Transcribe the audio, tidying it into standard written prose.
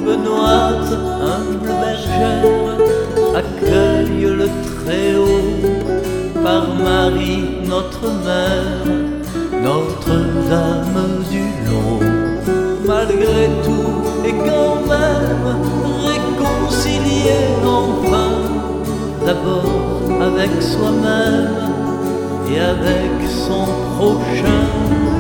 benoîte, humble bergère, accueille le Très-Haut par Marie notre Mère, Notre-Dame du Long. Malgré tout et quand même réconcilié enfin, d'abord avec soi-même et avec son prochain.